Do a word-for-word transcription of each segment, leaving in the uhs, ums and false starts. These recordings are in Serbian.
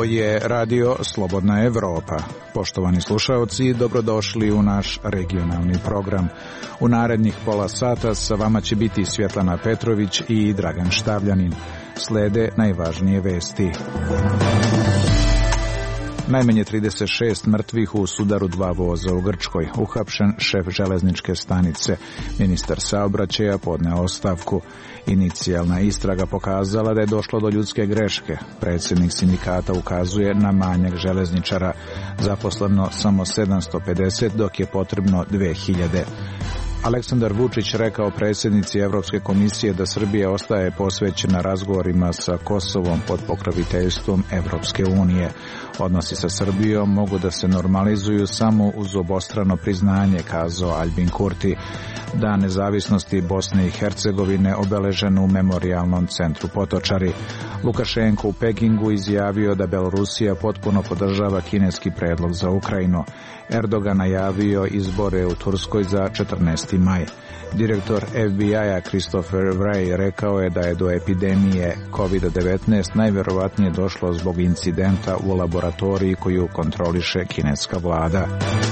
je radio Slobodna Evropa. Poštovani slušaoci, dobrodošli u naš regionalni program. U narednih pola sata sa vama će biti Svjetlana Petrović i Dragan Štavljanin. Slede najvažnije vesti. Najmanje trideset šest mrtvih u sudaru dva voza u Grčkoj. Uhapšen šef železničke stanice. Ministar saobraćaja podneo ostavku. Inicijalna istraga pokazala da je došlo do ljudske greške. Predsjednik sindikata ukazuje na manjak železničara. Zaposleno samo sedamsto pedeset, dok je potrebno dve hiljade. Aleksandar Vučić rekao predsjednici Evropske komisije da Srbija ostaje posvećena razgovorima sa Kosovom pod pokroviteljstvom Evropske unije. Odnosi sa Srbijom mogu da se normalizuju samo uz obostrano priznanje, kazao Aljbin Kurti. Dan nezavisnosti Bosne i Hercegovine obeležen u memorijalnom centru Potočari. Lukašenko u Pekingu izjavio da Belorusija potpuno podržava kineski predlog za Ukrajinu. Erdogan najavio izbore u Turskoj za četrnaesti maj. Direktor F B I-a Christopher Wray rekao je da je do epidemije kovid devetnaest najvjerovatnije došlo zbog incidenta u laboratoriji koju kontroliše kineska vlada.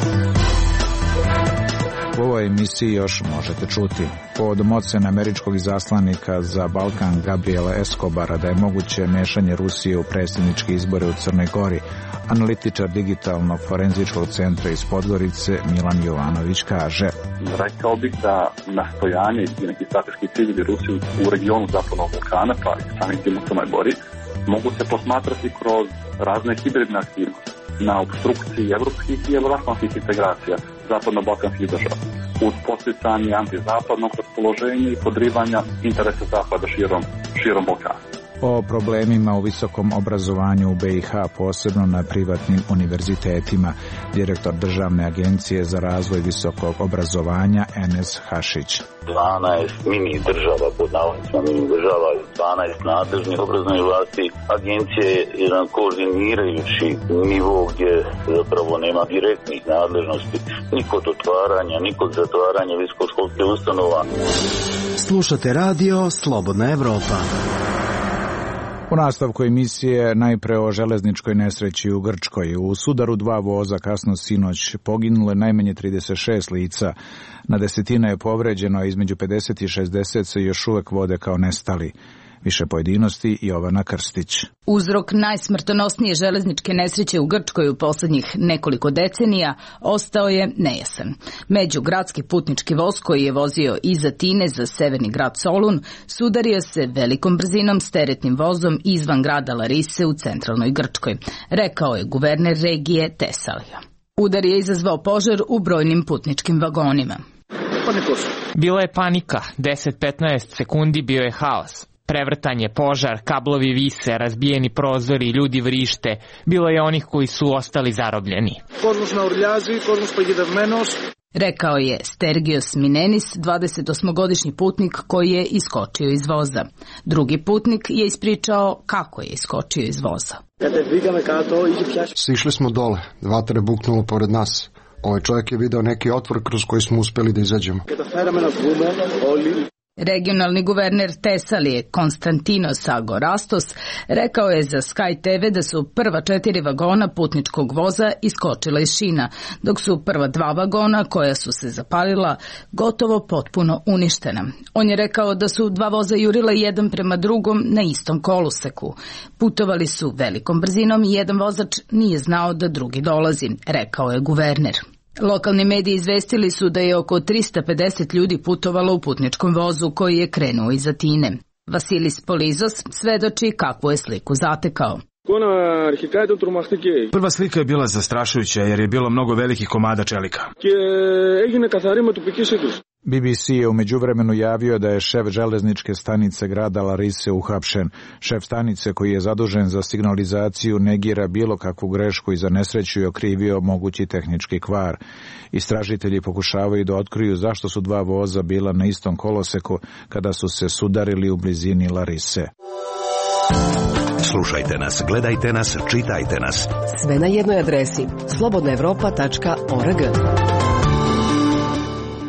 U ovoj emisiji još možete čuti. Povodom ocene američkog izaslanika za Balkan Gabriela Escobara da je moguće mešanje Rusije u predsjedničke izbore u Crnoj Gori, analitičar digitalnog forenzičkog centra iz Podgorice Milan Jovanović kaže: Rekao bih da nastojanje i neki strateški ciljevi Rusije u regionu Zapadnog Balkana, pa i samim tim u Crnoj Gori, mogu se posmatrati kroz razne hibridne aktivnosti na obstrukciji evropskih i evroatlantskih integracija zapadno-balkanskih država, uz posticanje antizapadnog raspoloženja i podrivanja interesa Zapada širom, širom Balkana. O problemima u visokom obrazovanju u B i H, posebno na privatnim univerzitetima, direktor Državne agencije za razvoj visokog obrazovanja Enes Hašić. dvanaest mini država, pod navodnicima mini država, dvanaest nadležnih obrazovnih vlasti. Agencija je jedan koordinirajući nivo gdje zapravo nema direktnih nadležnosti, ni kod otvaranja, ni kod zatvaranja visokoškolskih ustanova. Slušate radio Slobodna Evropa. U nastavku emisije najpre o železničkoj nesreći u Grčkoj. U sudaru dva voza kasno sinoć poginule najmanje trideset šest lica. Na desetine je povređeno, a između pedeset i šezdeset se još uvek vode kao nestali. Više pojedinosti Jovana Krstić. Uzrok najsmrtonosnije železničke nesreće u Grčkoj u posljednjih nekoliko decenija ostao je nejasan. Međugradski putnički voz koji je vozio iz Atine za severni grad Solun sudario se velikom brzinom s teretnim vozom izvan grada Larise u centralnoj Grčkoj, rekao je guverner regije Tesalija. Udar je izazvao požar u brojnim putničkim vagonima. Bila je panika, deset do petnaest sekundi bio je haos. Prevrtanje, požar, kablovi vise, razbijeni prozori, ljudi vrište. Bilo je onih koji su ostali zarobljeni. Rekao je Stergios Minenis, dvadesetosmogodišnji putnik koji je iskočio iz voza. Drugi putnik je ispričao kako je iskočio iz voza. Sišli smo dole, vatra je buknula pored nas. Ovaj čovjek je video neki otvor kroz koji smo uspeli da izađemo. Regionalni guverner Tesalije Konstantinos Agorastos rekao je za Sky T V da su prva četiri vagona putničkog voza iskočila iz šina, dok su prva dva vagona koja su se zapalila gotovo potpuno uništena. On je rekao da su dva voza jurila jedan prema drugom na istom koluseku. Putovali su velikom brzinom i jedan vozač nije znao da drugi dolazi, rekao je guverner. Lokalni mediji izvestili su da je oko trista pedeset ljudi putovalo u putničkom vozu koji je krenuo iz Atine. Vasilis Polizos svedoči kakvu je sliku zatekao. Prva slika je bila zastrašujuća jer je bilo mnogo velikih komada čelika. B B C je u međuvremenu javio da je šef železničke stanice grada Larise uhapšen. Šef stanice koji je zadužen za signalizaciju negira bilo kakvu grešku i za nesreću je okrivio mogući tehnički kvar. Istražitelji pokušavaju da otkriju zašto su dva voza bila na istom koloseku kada su se sudarili u blizini Larise. Slušajte nas, gledajte nas, čitajte nas. Sve na jednoj adresi slobodna evropa tačka org. O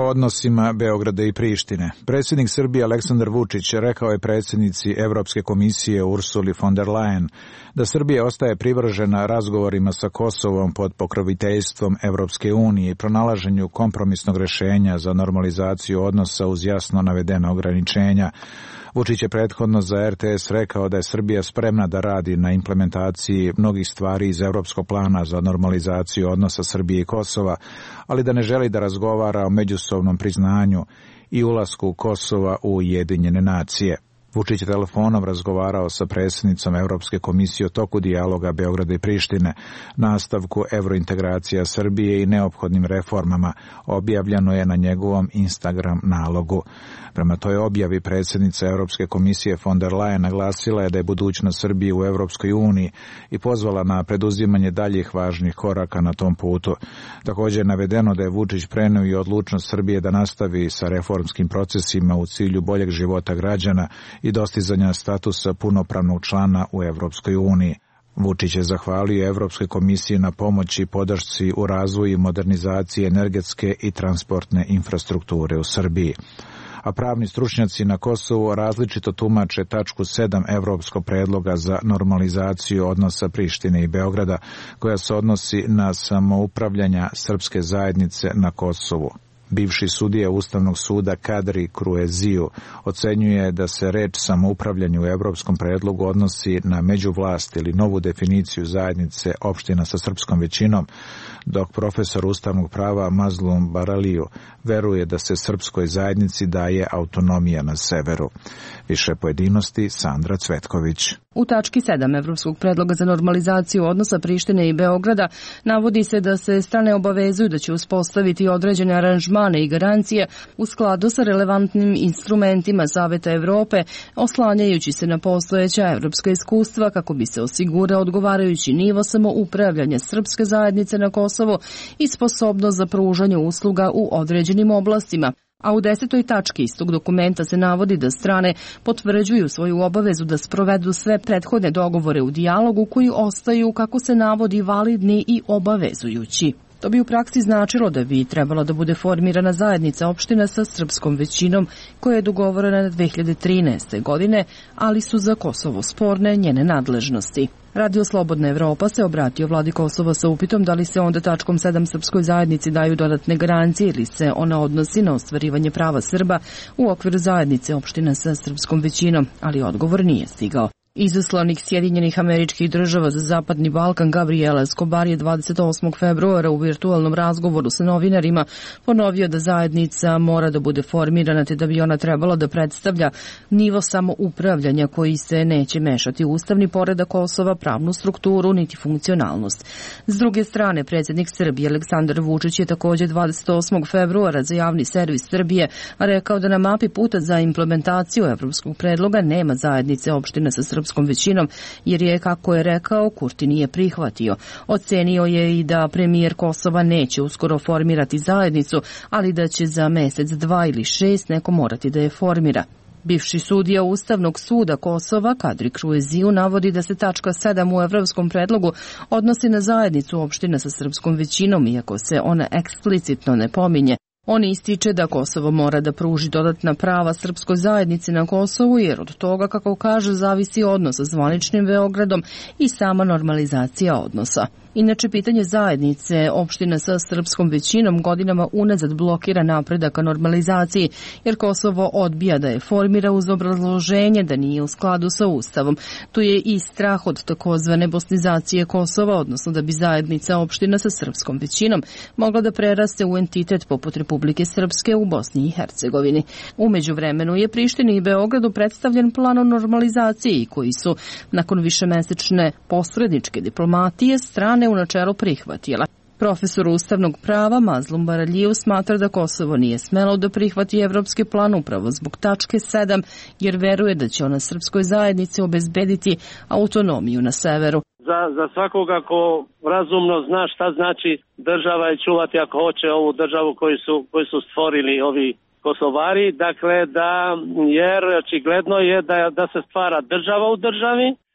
o odnosima Beograda i Prištine. Predsjednik Srbije Aleksandar Vučić rekao je predsjednici Evropske komisije Ursuli von der Leyen da Srbija ostaje privržena razgovorima sa Kosovom pod pokroviteljstvom Evropske unije i pronalaženju kompromisnog rješenja za normalizaciju odnosa uz jasno navedena ograničenja. Vučić je prethodno za er te es rekao da je Srbija spremna da radi na implementaciji mnogih stvari iz Evropskog plana za normalizaciju odnosa Srbije i Kosova, ali da ne želi da razgovara o međusobnom priznanju i ulasku Kosova u Ujedinjene nacije. Vučić je telefonom razgovarao sa predsjednicom Evropske komisije o toku dijaloga Beograda i Prištine, nastavku evrointegracija Srbije i neophodnim reformama, objavljeno je na njegovom Instagram nalogu. Prema toj objavi predsjednica Evropske komisije von der Leyen naglasila je da je budućnost Srbije u Evropskoj uniji i pozvala na preduzimanje daljih važnih koraka na tom putu. Također je navedeno da je Vučić preneo i odlučnost Srbije da nastavi sa reformskim procesima u cilju boljeg života građana i dostizanja statusa punopravnog člana u Evropskoj uniji. Vučić je zahvalio Evropskoj komisiji na pomoći i podršci u razvoju i modernizaciji energetske i transportne infrastrukture u Srbiji. A pravni stručnjaci na Kosovu različito tumače tačku sedam Evropskog predloga za normalizaciju odnosa Prištine i Beograda, koja se odnosi na samoupravljanja srpske zajednice na Kosovu. Bivši sudija Ustavnog suda Kadri Krueziju ocenjuje da se reč samoupravljanje u evropskom predlogu odnosi na međuvlast ili novu definiciju zajednice opština sa srpskom većinom, dok profesor ustavnog prava Mazlum Baraliju veruje da se srpskoj zajednici daje autonomija na severu. Više pojedinosti Sandra Cvetković. U tački sedam Evropskog predloga za normalizaciju odnosa Prištine i Beograda navodi se da se strane obavezuju da će uspostaviti određene aranžmane i garancije u skladu sa relevantnim instrumentima Saveta Evrope, oslanjajući se na postojeća evropska iskustva kako bi se osigurao odgovarajući nivo samoupravljanja srpske zajednice na Kosovu i sposobnost za pružanje usluga u određenim oblastima. A u desetoj tački istog dokumenta se navodi da strane potvrđuju svoju obavezu da sprovedu sve prethodne dogovore u dijalogu koji ostaju, kako se navodi, validni i obavezujući. To bi u praksi značilo da bi trebala da bude formirana zajednica opština sa srpskom većinom koja je dogovorena dve hiljade trinaeste. godine, ali su za Kosovo sporne njene nadležnosti. Radio Slobodna Evropa se obratio vladi Kosova sa upitom da li se onda tačkom sedam srpskoj zajednici daju dodatne garancije ili se ona odnosi na ostvarivanje prava Srba u okviru zajednice opština sa srpskom većinom, ali odgovor nije stigao. Izaslanik Sjedinjenih Američkih Država za Zapadni Balkan Gabriel Escobar je dvadeset osmog februara u virtualnom razgovoru sa novinarima ponovio da zajednica mora da bude formirana te da bi ona trebala da predstavlja nivo samoupravljanja koji se neće mešati u ustavni poredak Kosova, pravnu strukturu niti funkcionalnost. S druge strane, predsjednik Srbije Aleksandar Vučić je također dvadeset osmog februara za javni servis Srbije rekao da na mapi puta za implementaciju evropskog predloga nema zajednice opština sa srpskom većinom, jer je, kako je rekao, Kurti nije prihvatio. Ocenio je i da premijer Kosova neće uskoro formirati zajednicu, ali da će za mesec, dva ili šest neko morati da je formira. Bivši sudija Ustavnog suda Kosova Kadri Krueziju navodi da se tačka sedam u evropskom predlogu odnosi na zajednicu opština sa srpskom većinom, iako se ona eksplicitno ne pominje. On ističe da Kosovo mora da pruži dodatna prava srpskoj zajednici na Kosovu, jer od toga, kako kaže, zavisi odnos sa zvaničnim Beogradom i sama normalizacija odnosa. Inače, pitanje zajednice opština sa srpskom većinom godinama unazad blokira napredak ka normalizaciji, jer Kosovo odbija da je formira uz obrazloženje da nije u skladu sa Ustavom. Tu je i strah od takozvane bosnizacije Kosova, odnosno da bi zajednica opština sa srpskom većinom mogla da preraste u entitet poput Republike Srpske u Bosni i Hercegovini. U međuvremenu je Prištini i Beogradu predstavljen plan o normalizaciji koji su, nakon višemesečne posredničke diplomatije, strane u načelu prihvatila. Profesor ustavnog prava Mazlum Baraliju smatra da Kosovo nije smelo da prihvati evropski plan upravo zbog tačke sedam, jer veruje da će ona srpskoj zajednici obezbediti autonomiju na severu. Za, za svakoga ko razumno zna šta znači država i čuvati ako hoće ovu državu koju su, koju su stvorili ovi Kosovari, dakle da, jer očigledno je da, da se stvara država u državi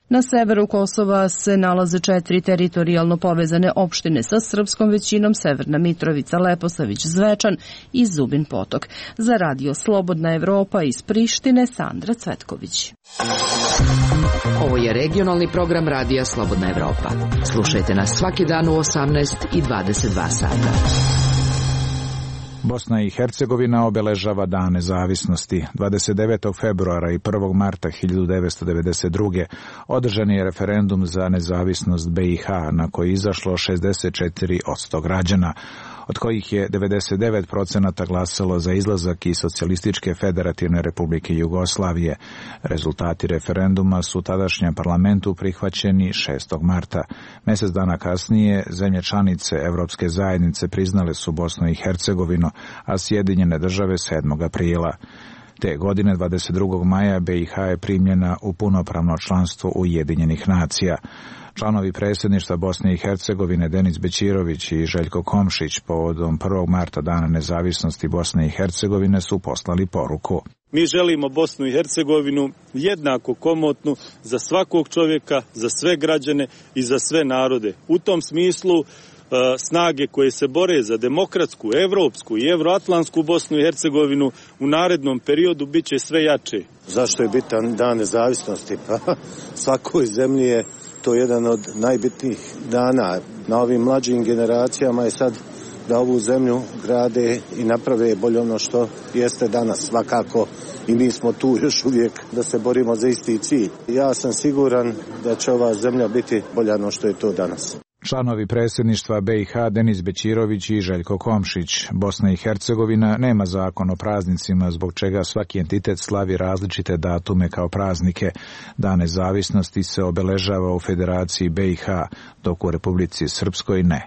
Na severu Kosova se nalaze četiri teritorijalno povezane opštine sa srpskom većinom: Severna Mitrovica, Leposavić, Zvečan i Zubin Potok. Za radio Slobodna Evropa iz Prištine, Sandra Cvetković. Ovo je regionalni program radija Slobodna Evropa. Slušajte nas svaki dan u osamnaest i dvadeset dva sata. Bosna i Hercegovina obeležava Dan nezavisnosti. dvadeset devetog februara i prvog marta hiljadu devetsto devedeset druge. održan je referendum za nezavisnost B i H na koji je izašlo šezdeset četiri posto građana, od kojih je devedeset devet procenata glasalo za izlazak iz Socijalističke federativne republike Jugoslavije. Rezultati referenduma su tadašnjem parlamentu prihvaćeni šestog marta. Mjesec dana kasnije zemlje članice Evropske zajednice priznale su Bosnu i Hercegovinu, a Sjedinjene države sedmog aprila. Te godine, dvadeset drugog maja, B i H je primljena u punopravno članstvo Ujedinjenih nacija. Članovi predsjedništva Bosne i Hercegovine Denis Bećirović i Željko Komšić povodom prvog marta Dana nezavisnosti Bosne i Hercegovine su poslali poruku. Mi želimo Bosnu i Hercegovinu jednako komotnu za svakog čovjeka, za sve građane i za sve narode. U tom smislu snage koje se bore za demokratsku, evropsku i evroatlantsku Bosnu i Hercegovinu u narednom periodu bit će sve jače. Zašto je bitan Dan nezavisnosti? Pa svakoj zemlji je to jedan od najbitnijih dana. Na ovim mlađim generacijama je sad da ovu zemlju grade i naprave bolje ono što jeste danas. Svakako i mi smo tu još uvijek da se borimo za isti cilj. Ja sam siguran da će ova zemlja biti bolja ono što je to danas. Članovi predsjedništva B i H Denis Bećirović i Željko Komšić. Bosna i Hercegovina nema zakon o praznicima, zbog čega svaki entitet slavi različite datume kao praznike. Dan nezavisnosti se obeležava u Federaciji B i H, dok u Republici Srpskoj ne.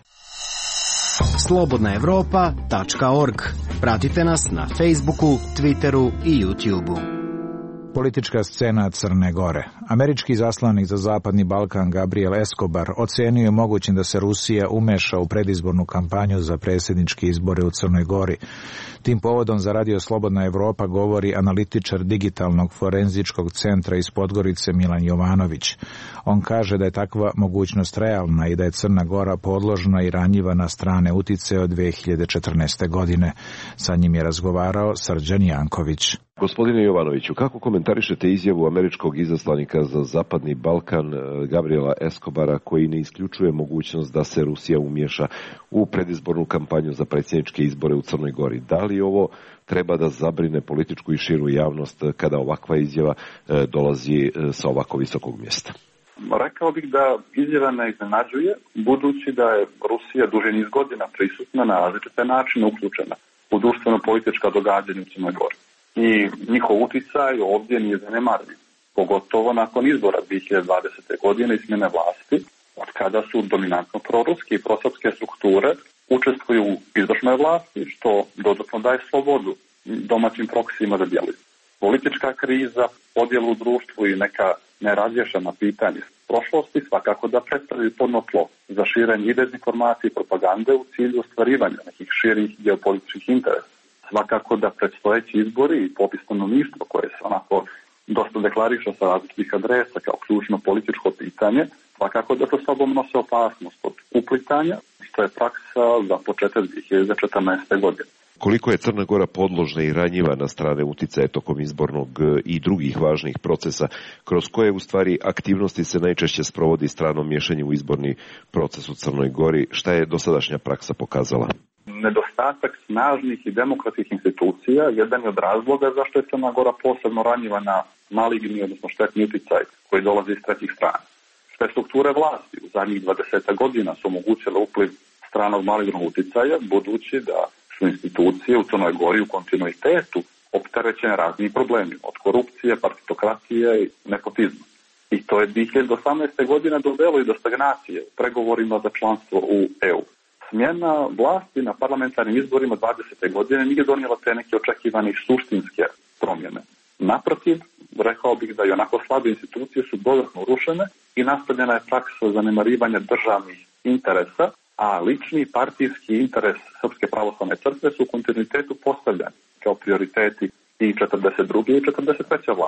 slobodna evropa tačka org. Pratite nas na Facebooku, Twitteru i YouTubeu. Politička scena Crne Gore. Američki izaslanik za Zapadni Balkan Gabriel Escobar ocenio je mogućim da se Rusija umeša u predizbornu kampanju za predsjedničke izbore u Crnoj Gori. Tim povodom za radio Slobodna Evropa govori analitičar digitalnog forenzičkog centra iz Podgorice Milan Jovanović. On kaže da je takva mogućnost realna i da je Crna Gora podložna i ranjiva na strane uticaja od dve hiljade četrnaeste. godine. Sa njim je razgovarao Srđan Janković. Gospodine Jovanoviću, kako komentarišete izjavu američkog izaslanika za Zapadni Balkan Gabriela Escobara, koji ne isključuje mogućnost da se Rusija umiješa u predizbornu kampanju za predsjedničke izbore u Crnoj Gori? Da li ovo treba da zabrine političku i širu javnost kada ovakva izjava dolazi sa ovako visokog mjesta? Rekao bih da izjava ne iznenađuje, budući da je Rusija duži niz godina prisutna na različite načine uključena u društveno-politička događanja u Crnoj Gori. I njihov uticaj ovdje nije zanemarljiv, pogotovo nakon izbora dvije hiljade dvadesete. godine i smjene vlasti, od kada su dominantno proruske i prosrpske strukture učestvuju u izvršnoj vlasti, što dodatno daje slobodu domaćim proksijima da djeluju. Politička kriza, podjelu u društvu i neka nerazriješena pitanja prošlosti svakako da predstavljaju plodno tlo za širenje i dezinformacije i propagande u cilju ostvarivanja nekih širih geopolitičkih interesa. Svakako da predstojeći izbori i popis stanovništva koje se onako dosta deklariše sa različitih adresa kao ključno političko pitanje, svakako da sa sobom nose opasnost od uplitanja, što je praksa za početak dvije hiljade četrnaeste. godine. Koliko je Crna Gora podložna i ranjiva na strane uticaje tokom izbornog i drugih važnih procesa, kroz koje u stvari aktivnosti se najčešće sprovodi strano miješanje u izborni proces u Crnoj Gori, šta je dosadašnja praksa pokazala? Nedostatak snažnih i demokratskih institucija jedan je od razloga zašto je Crna Gora posebno ranjiva na maligni, odnosno štetni uticaj koji dolazi iz trećih strana. Sve strukture vlasti u zadnjih dvadeset godina su omogućile upliv stranog malignog uticaja, budući da su institucije u Crnoj Gori u kontinuitetu opterećene raznim problemima, od korupcije, partitokratije i nepotizma. I to je dvije hiljade osamnaeste. godine dovelo i do stagnacije u pregovorima za članstvo u E U. Smjena vlasti na parlamentarnim izborima dvadesete. godine nije donijela te neke očekivane suštinske promjene. Naprotiv, rekao bih da i onako slabe institucije su dodatno urušene i nastavljena je praksa zanemarivanja državnih interesa, a lični partijski interes Srpske pravoslavne crkve su u kontinuitetu postavljani kao prioriteti i četrdeset druge i četrdeset treće vlade.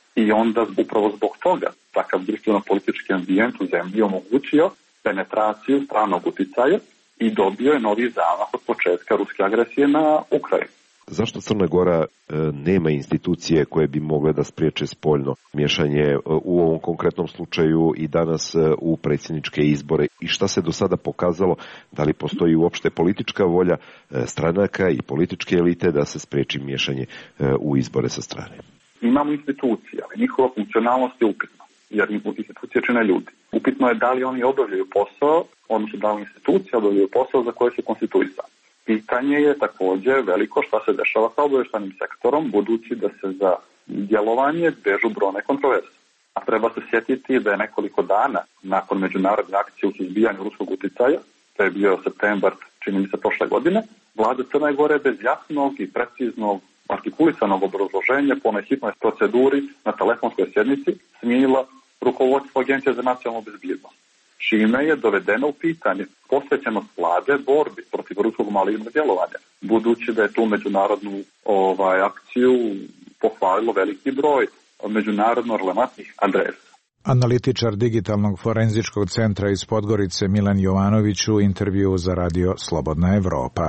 I onda upravo zbog toga takav društveno-politički ambijent u zemlji omogućio penetraciju stranog uticaja i dobio je novi zamah od početka ruske agresije na Ukrajinu. Zašto Crna Gora e, nema institucije koje bi mogle da spriječe spoljno miješanje e, u ovom konkretnom slučaju i danas e, u predsjedničke izbore? I šta se do sada pokazalo? Da li postoji uopšte politička volja e, stranaka i političke elite da se spriječi miješanje e, u izbore sa strane? Imamo institucije, ali njihova funkcionalnost je upitna, jer institucije čine ljudi. Upitno je da li oni obavljaju posao, odnosno da li institucije obavljaju posao za koje su konstituisani. Pitanje je također veliko šta se dešava sa obavještajnim sektorom, budući da se za djelovanje vežu brojne kontroverze. A treba se sjetiti da je nekoliko dana nakon međunarodne akcije u suzbijanju ruskog uticaja, to je bio septembar, čini mi se prošle godine, vlada Crne Gore bez jasnog i preciznog artikulisanog obrazloženja po onoj hitnoj proceduri na telefonskoj sjednici smijenila rukovodstvo Agencije za nacionalnu bezbjednost, čime je dovedeno u pitanje posvećenost vlade borbi protiv ruskog malignog djelovanja, budući da je tu međunarodnu ovaj, akciju pohvalilo veliki broj međunarodno relevantnih adresa. Analitičar digitalnog forenzičkog centra iz Podgorice Milan Jovanović u intervju za radio Slobodna Evropa.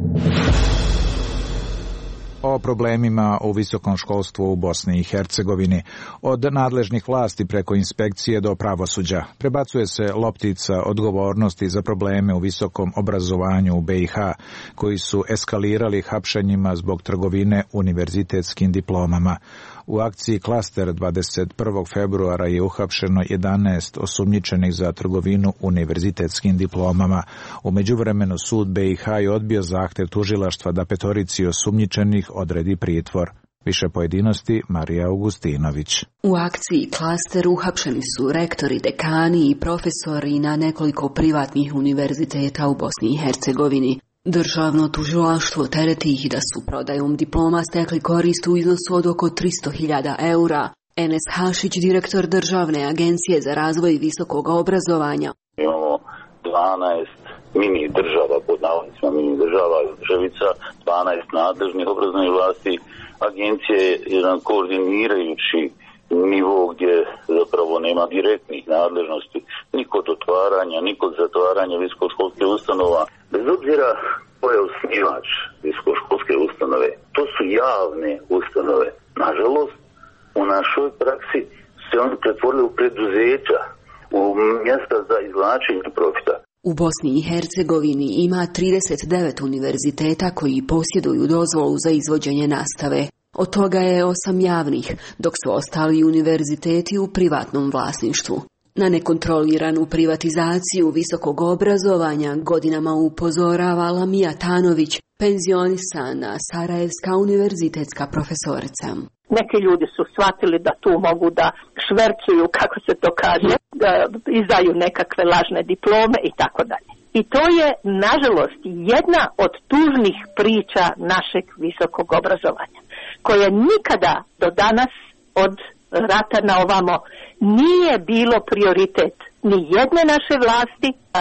O problemima u visokom školstvu u Bosni i Hercegovini. Od nadležnih vlasti preko inspekcije do pravosuđa prebacuje se loptica odgovornosti za probleme u visokom obrazovanju u B i H, koji su eskalirali hapšenjima zbog trgovine univerzitetskim diplomama. U akciji Klaster dvadeset prvog februara je uhapšeno jedanaest osumnjičenih za trgovinu univerzitetskim diplomama. U međuvremenu sud B i H je odbio zahtev tužilaštva da petorici osumnjičenih odredi pritvor. Više pojedinosti Marija Augustinović. U akciji Klaster uhapšeni su rektori, dekani i profesori na nekoliko privatnih univerziteta u Bosni i Hercegovini. Državno tužilaštvo tereti ih da su prodajom diploma stekli korist u iznosu od oko tristo hiljada eura. Enes Hašić, direktor Državne agencije za razvoj visokog obrazovanja. Imamo dvanaest mini država, pod navodnicima mini država, državica, dvanaest nadležnih obrazovnih vlasti. Agencija je jedan koordinirajući nivo gdje zapravo nema direktnih nadležnosti, ni kod otvaranja, ni kod zatvaranja visokoškolske ustanova. Bez obzira ko je osnivač visokoškolske ustanove, to su javne ustanove. Nažalost, u našoj praksi se oni pretvorili u preduzeća, u mjesta za izvlačenje profita. U Bosni i Hercegovini ima trideset devet univerziteta koji posjeduju dozvolu za izvođenje nastave. Od toga je osam javnih, dok su ostali univerziteti u privatnom vlasništvu. Na nekontroliranu privatizaciju visokog obrazovanja godinama upozorava Lamija Tanović, penzionisana sarajevska univerzitetska profesorica. Neki ljudi su shvatili da tu mogu da švercuju, kako se to kaže, da izdaju nekakve lažne diplome i tako dalje. I to je, nažalost, jedna od tužnih priča našeg visokog obrazovanja, koja nikada do danas od rata na ovamo nije bilo prioritet ni jedne naše vlasti, a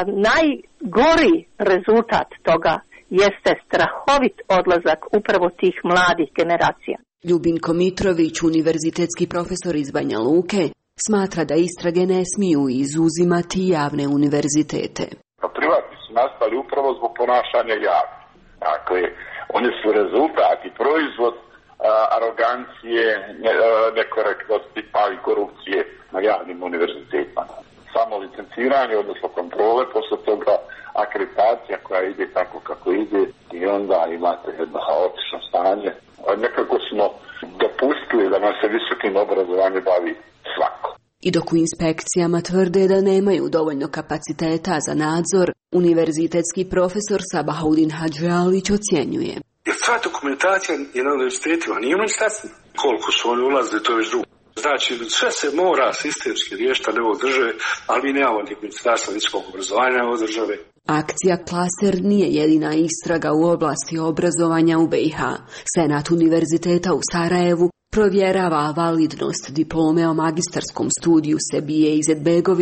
najgori rezultat toga jeste strahovit odlazak upravo tih mladih generacija. Ljubinko Mitrović, univerzitetski profesor iz Banja Luke, smatra da istrage ne smiju izuzimati javne univerzitete. Privatni su nastali upravo zbog ponašanja javnih. Dakle, oni su rezultat i proizvod arogancije, nekorektnosti pa i korupcije na javnim univerzitetima. Samo licenciranje, odnosno kontrole, posle toga akreditacija koja ide tako kako ide i onda imate jedno haotično stanje. Nekako smo dopustili da nam se visokim obrazovanjem bavi svako. I dok u inspekcijama tvrde da nemaju dovoljno kapaciteta za nadzor, univerzitetski profesor Sabahaudin Hadžialić ocjenjuje. Jer sva dokumentacija je na univerzitetima, nije u ministarstvima. Koliko su oni ulazili, to je već drugo. Znači, sve se mora sistemski riješiti na nivou države, ali mi nemamo ni ministarstva visokog obrazovanja u države. Akcija Klaster nije jedina istraga u oblasti obrazovanja u B i H. Senat univerziteta u Sarajevu provjerava validnost diplome o magistarskom studiju Sebije Izetbegović,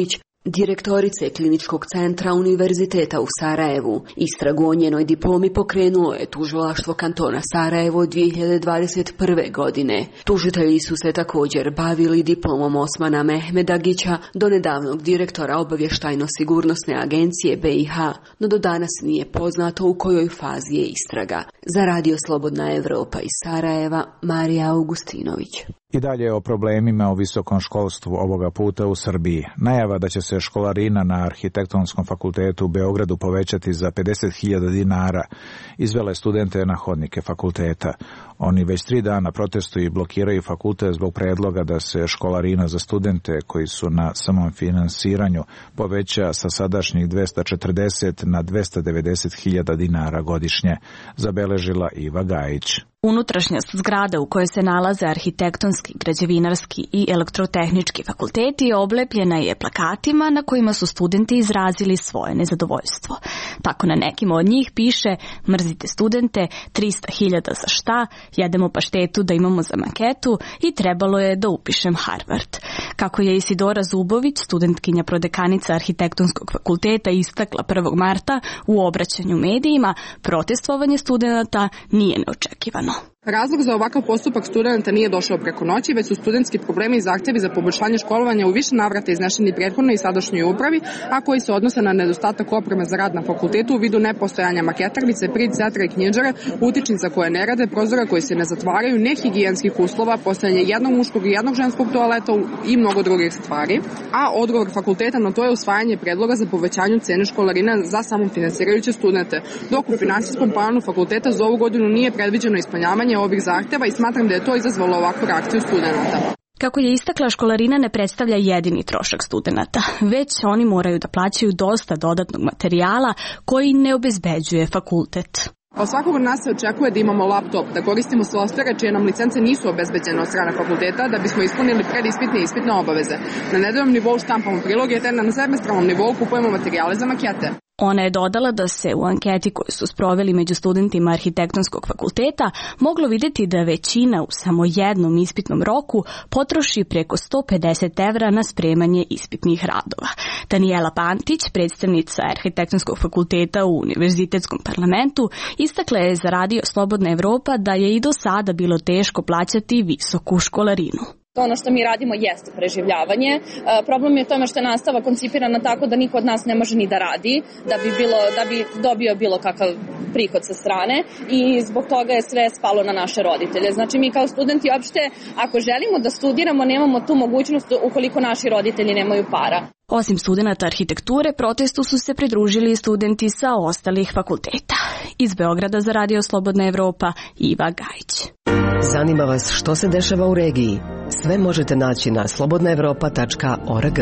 Direktorice Kliničkog centra Univerziteta u Sarajevu. Istragu o njenoj diplomi pokrenulo je tužilaštvo kantona Sarajevo dvije hiljade dvadeset prve. godine. Tužitelji su se također bavili diplomom Osmana Mehmedagića, donedavnog direktora obavještajno-sigurnosne agencije B i H, no do danas nije poznato u kojoj fazi je istraga. Za Radio Slobodna Evropa iz Sarajeva, Marija Augustinović. I dalje o problemima u visokom školstvu ovoga puta u Srbiji. Najava da će se školarina na Arhitektonskom fakultetu u Beogradu povećati za pedeset hiljada dinara izvele studente na hodnike fakulteta. Oni već tri dana protestuju i blokiraju fakultet zbog predloga da se školarina za studente koji su na samom finansiranju poveća sa sadašnjih dvesta četrdeset na dvesta devedeset hiljada dinara godišnje, zabeležila Iva Gajić. Unutrašnjost zgrada u kojoj se nalaze arhitektonski, građevinarski i elektrotehnički fakulteti oblepljena je plakatima na kojima su studenti izrazili svoje nezadovoljstvo. Tako na nekim od njih piše: mrzite studente, trista hiljada za šta, jedemo paštetu da imamo za maketu i trebalo je da upišem Harvard. Kako je Isidora Zubović, studentkinja prodekanica Arhitektonskog fakulteta, istakla prvog marta u obraćanju medijima, protestovanje studenata nije neočekivano. Razlog za ovakav postupak studenta nije došao preko noći, već su studentski problemi i zahtjevi za poboljšanje školovanja u više navrata iznešeni prethodnoj i sadašnjoj upravi, a koji se odnose na nedostatak opreme za rad na fakultetu u vidu nepostojanja maketarnice, prid setra i knjižare, utičnica koje ne rade, prozora koji se ne zatvaraju, nehigijenskih uslova, postojanje jednog muškog i jednog ženskog toaleta i mnogo drugih stvari. A odgovor fakulteta na to je usvajanje predloga za povećanju cene školarina za samofinansirajuće studente, dok u finansijskom planu fakulteta za ovu godinu nije predviđeno ispunjavanje ovih zahtjeva i smatram da je to izazvalo ovakvu reakciju studenta. Kako je istakla, školarina ne predstavlja jedini trošak studenata, već oni moraju da plaćaju dosta dodatnog materijala koji ne obezbeđuje fakultet. Od svakog od nas se očekuje da imamo laptop, da koristimo softvere čije nam licence nisu obezbeđene od strane fakulteta da bismo ispunili predispitne i ispitne obaveze. Na nedeljnom nivou štampamo priloge te na semestralnom nivou kupujemo materijale za makete. Ona je dodala da se u anketi koju su sproveli među studentima Arhitektonskog fakulteta moglo vidjeti da većina u samo jednom ispitnom roku potroši preko sto pedeset evra na spremanje ispitnih radova. Danijela Pantić, predstavnica Arhitektonskog fakulteta u Univerzitetskom parlamentu, istakla je za Radio Slobodna Evropa da je i do sada bilo teško plaćati visoku školarinu. Ono što mi radimo jeste preživljavanje. E, problem je u tome što je nastava koncipirana tako da niko od nas ne može ni da radi, da bi, bilo, da bi dobio bilo kakav prihod sa strane i zbog toga je sve spalo na naše roditelje. Znači mi kao studenti uopšte, ako želimo da studiramo, nemamo tu mogućnost ukoliko naši roditelji nemaju para. Osim studenata arhitekture, protestu su se pridružili i studenti sa ostalih fakulteta. Iz Beograda za Radio Slobodna Evropa, Iva Gajić. Zanima vas što se dešava u regiji? Sve možete naći na slobodna evropa tačka org.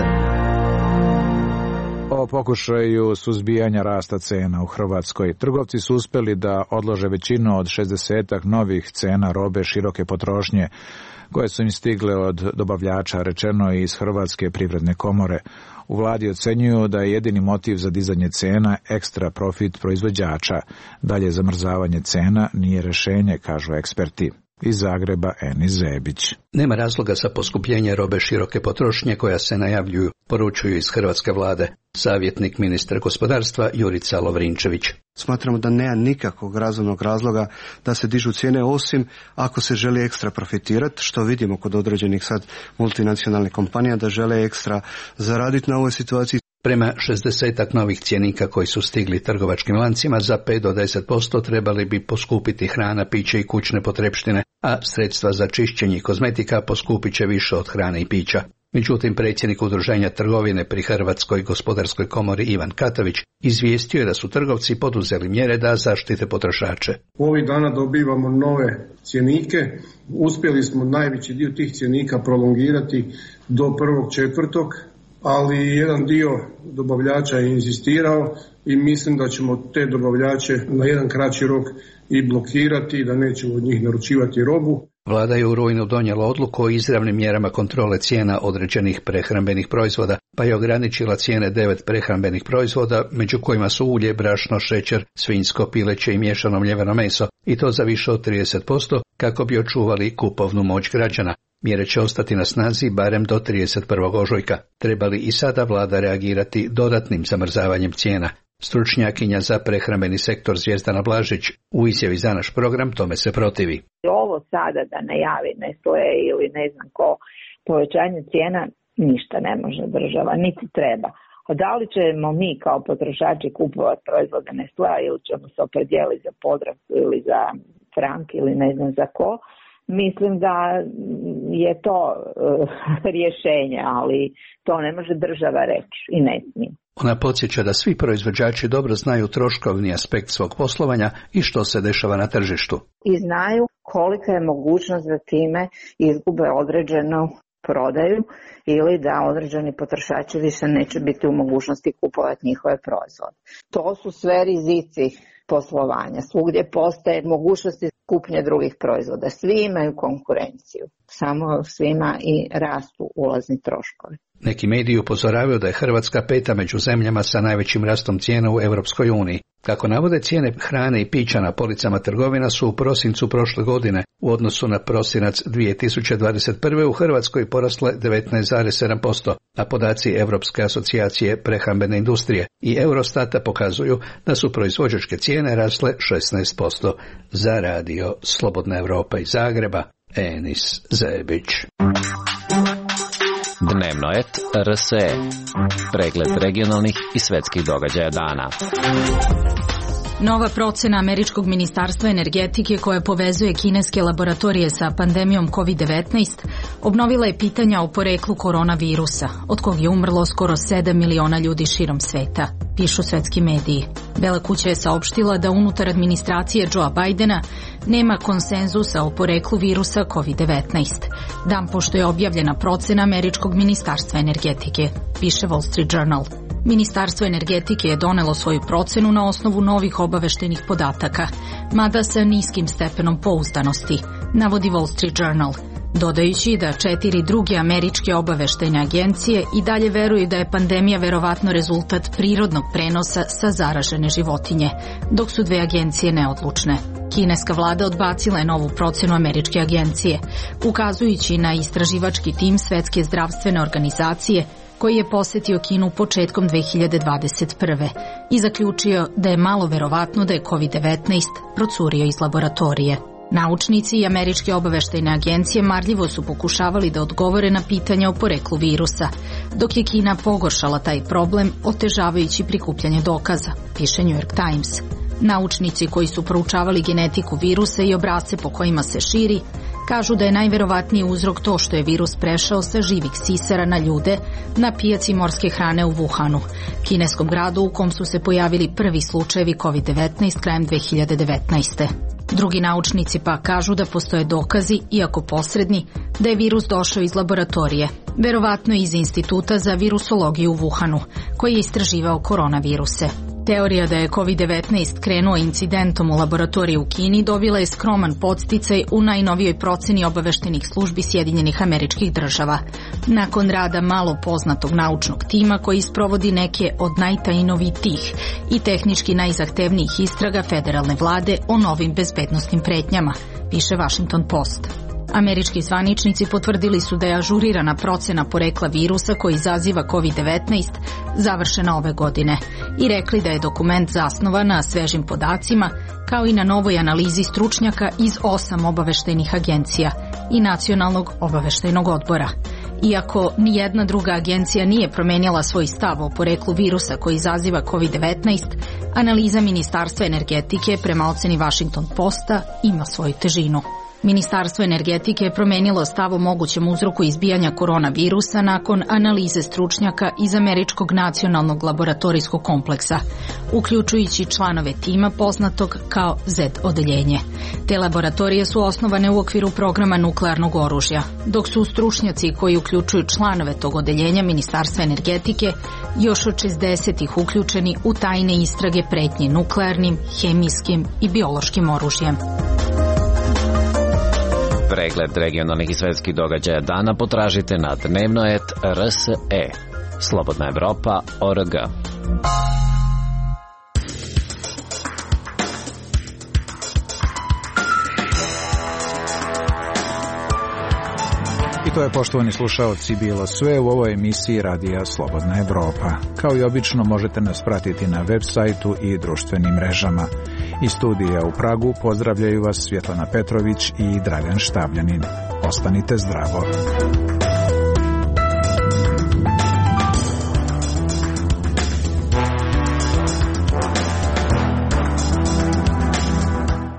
O pokušaju suzbijanja rasta cena u Hrvatskoj. Trgovci su uspeli da odlože većinu od šezdesetak novih cena robe široke potrošnje koje su im stigle od dobavljača, rečeno iz Hrvatske privredne komore. U vladi ocenjuju da je jedini motiv za dizanje cena ekstra profit proizvođača. Dalje zamrzavanje cena nije rješenje, kažu eksperti. Iz Zagreba Enis Zebić. Nema razloga za poskupljenje robe široke potrošnje koja se najavljuju, poručuju iz hrvatske vlade. Savjetnik ministra gospodarstva Jurica Lovrinčević. Smatramo da nema nikakvog razumnog razloga da se dižu cijene, osim ako se želi ekstra profitirati, što vidimo kod određenih sad multinacionalnih kompanija da žele ekstra zaraditi na ovoj situaciji. Prema šezdesetak novih cjenika koji su stigli trgovačkim lancima, za pet do deset posto trebali bi poskupiti hrana, piće i kućne potrepštine, a sredstva za čišćenje i kozmetika poskupit će više od hrane i pića. Međutim, predsjednik Udruženja trgovine pri Hrvatskoj gospodarskoj komori Ivan Katavić izvijestio je da su trgovci poduzeli mjere da zaštite potrošače. Ovih dana dobivamo nove cjenike. Uspjeli smo najveći dio tih cjenika prolongirati do prvog četvrtog, ali jedan dio dobavljača je inzistirao i mislim da ćemo te dobavljače na jedan kraći rok i blokirati i da nećemo od njih naručivati robu. Vlada je u rujnu donijela odluku o izravnim mjerama kontrole cijena određenih prehrambenih proizvoda, pa je ograničila cijene devet prehrambenih proizvoda, među kojima su ulje, brašno, šećer, svinjsko, pileće i miješano mljeveno meso, i to za više od trideset posto kako bi očuvali kupovnu moć građana. Mjere će ostati na snazi barem do trideset prvog ožujka. Treba li i sada vlada reagirati dodatnim zamrzavanjem cijena? Stručnjakinja za prehrambeni sektor Zvijezdana Blažić u izjavi za naš program tome se protivi. Ovo sada da najavi Nestle ili ne znam ko povećanje cijena, ništa ne može država, niti treba. A da li ćemo mi kao potrošači kupovati proizvode Nestlea ili ćemo se opredijeliti za Podravku ili za Frank ili ne znam za ko, mislim da je to uh, rješenje, ali to ne može država reći i ne smije. Ona podsjeća da svi proizvođači dobro znaju troškovni aspekt svog poslovanja i što se dešava na tržištu. I znaju kolika je mogućnost da time izgube određenu prodaju ili da određeni potrošači više neće biti u mogućnosti kupovati njihove proizvode. To su sve rizici poslovanja. Svugdje postoje mogućnosti kupnje drugih proizvoda. Svi imaju konkurenciju, samo svima i rastu ulazni troškovi. Neki mediji upozoravaju da je Hrvatska peta među zemljama sa najvećim rastom cijena u Europskoj uniji. Kako navode, cijene hrane i pića na policama trgovina su u prosincu prošle godine u odnosu na prosinac dvije tisuće dvadeset prve. u Hrvatskoj porasle devetnaest zarez sedam posto, a podaci Europske asocijacije prehrambene industrije i Eurostata pokazuju da su proizvođačke cijene rasle šesnaest posto. Za radio Slobodna Evropa iz Zagreba, Enis Zebić. Dnevno et R S E. Pregled regionalnih i svetskih događaja dana. Nova procena Američkog ministarstva energetike koja povezuje kineske laboratorije sa pandemijom kovid devetnaest obnovila je pitanja o poreklu koronavirusa, od kog je umrlo skoro sedam miliona ljudi širom sveta, pišu svetski mediji. Bela kuća je saopštila da unutar administracije Joea Bidena nema konsenzusa o poreklu virusa kovid devetnaest, dan pošto je objavljena procena Američkog ministarstva energetike, piše Wall Street Journal. Ministarstvo energetike je donelo svoju procenu na osnovu novih obaveštenih podataka, mada sa niskim stepenom pouzdanosti, navodi Wall Street Journal, dodajući da četiri druge američke obaveštajne agencije i dalje veruju da je pandemija verovatno rezultat prirodnog prenosa sa zaražene životinje, dok su dve agencije neodlučne. Kineska vlada odbacila je novu procenu američke agencije, ukazujući na istraživački tim Svetske zdravstvene organizacije koji je posetio Kinu početkom dve hiljade dvadeset prve. i zaključio da je malo verovatno da je kovid devetnaest procurio iz laboratorije. Naučnici i američke obaveštajne agencije marljivo su pokušavali da odgovore na pitanja o poreklu virusa, dok je Kina pogoršala taj problem otežavajući prikupljanje dokaza, piše New York Times. Naučnici koji su proučavali genetiku virusa i obrasce po kojima se širi, kažu da je najverovatniji uzrok to što je virus prešao sa živih sisara na ljude na pijaci morske hrane u Wuhanu, kineskom gradu u kom su se pojavili prvi slučajevi kovid devetnaest krajem dve hiljade devetnaeste. Drugi naučnici pa kažu da postoje dokazi, iako posredni, da je virus došao iz laboratorije, verovatno iz Instituta za virusologiju u Wuhanu, koji je istraživao koronaviruse. Teorija da je kovid devetnaest krenuo incidentom u laboratoriji u Kini dobila je skroman podsticaj u najnovijoj proceni obaveštenih službi Sjedinjenih Američkih Država, nakon rada malo poznatog naučnog tima koji sprovodi neke od najtajnovitijih i tehnički najzahtevnijih istraga federalne vlade o novim bezbednosnim pretnjama, piše Washington Post. Američki zvaničnici potvrdili su da je ažurirana procena porekla virusa koji izaziva kovid devetnaest završena ove godine i rekli da je dokument zasnovan na svežim podacima kao i na novoj analizi stručnjaka iz osam obaveštajnih agencija i Nacionalnog obaveštajnog odbora. Iako nijedna druga agencija nije promenjala svoj stav o poreklu virusa koji izaziva kovid devetnaest, analiza Ministarstva energetike prema oceni Washington Posta ima svoju težinu. Ministarstvo energetike je promenilo stav o mogućem uzroku izbijanja koronavirusa nakon analize stručnjaka iz Američkog nacionalnog laboratorijskog kompleksa, uključujući članove tima poznatog kao Z odeljenje. Te laboratorije su osnovane u okviru programa nuklearnog oružja, dok su stručnjaci koji uključuju članove tog odeljenja Ministarstva energetike još od šezdesetih uključeni u tajne istrage pretnji nuklearnim, hemijskim i biološkim oružjem. Pregled regionalnih i svetskih događaja dana potražite na dnevno et R S E. Slobodna Evropa точка org. I to je, poštovani slušaoci, bilo sve u ovoj emisiji Radija Slobodna Evropa. Kao i obično možete nas pratiti na web sajtu i društvenim mrežama. Iz studija u Pragu pozdravljaju vas Svjetlana Petrović i Dragan Štavljanin. Ostanite zdravo.